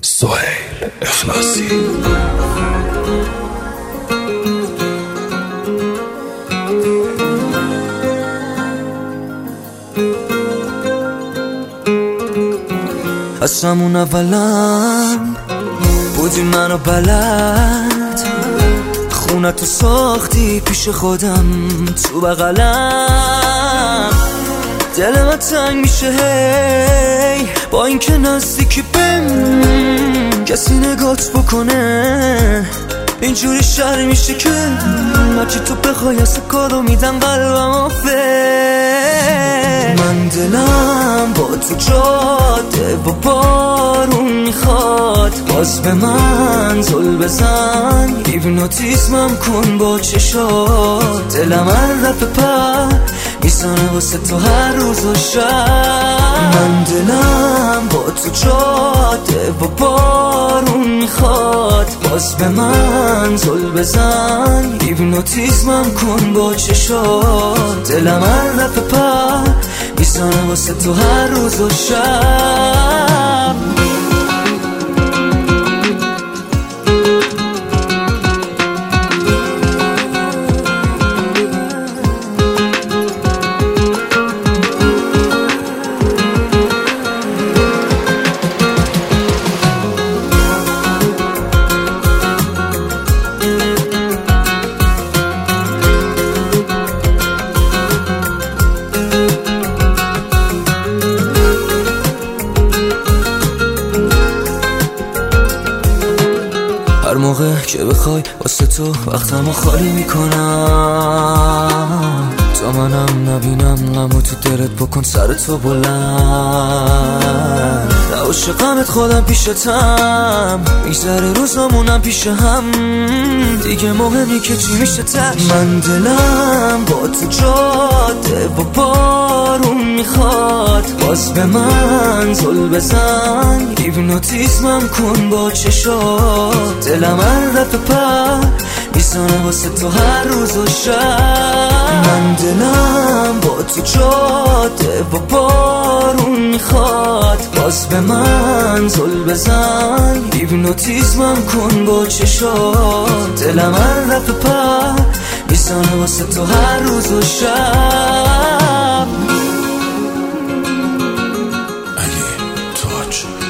سهیل اخلاصی. از همون اولم بودی منو بلد، خونتو ساختی پیش خودم تو بغلم. دل من تنگ میشه هی با اینکه نزدیکی بهم کسی نگات بکنه. اینجوری شر میشه که هرچی تو بخوای از کارو میدم قلبم آفه. من دلم با تو جاده و بارون میخواد، باز به من زل بزن هیپنوتیزمم کن با چشات. دلم هر رفت پر میزنه واسه تو هر روز و شب. من دلم با تو جاده و بارون میخواد، باز به من زل بزن هیپنوتیزمم کن با چشات. دلم هر رفت پر میزنه واسه تو هر روز و شب. هر موقع که بخوای واسه تو وقتمو خالی میکنم، تا منم نبینم غمو تو دلت بکن سر تو بلند. عاشقمت خودم پیشتم، میگذره روزامونم پیش هم، دیگه مهمی که چی میشه تش. من دلم با تو جاده و بارون میخواد، باز به من زل بزن هیپنوتیزمم کن با چشات. دلم هر رفت پر میزنه واسه تو هر روز و شب. من دلم با تو جاده و بارون میخواد، باز به من زل بزن هیپنوتیزمم کن با چشات. دلم هر رفت پر میزنه واسه تو هر روز و شب. علی تاج.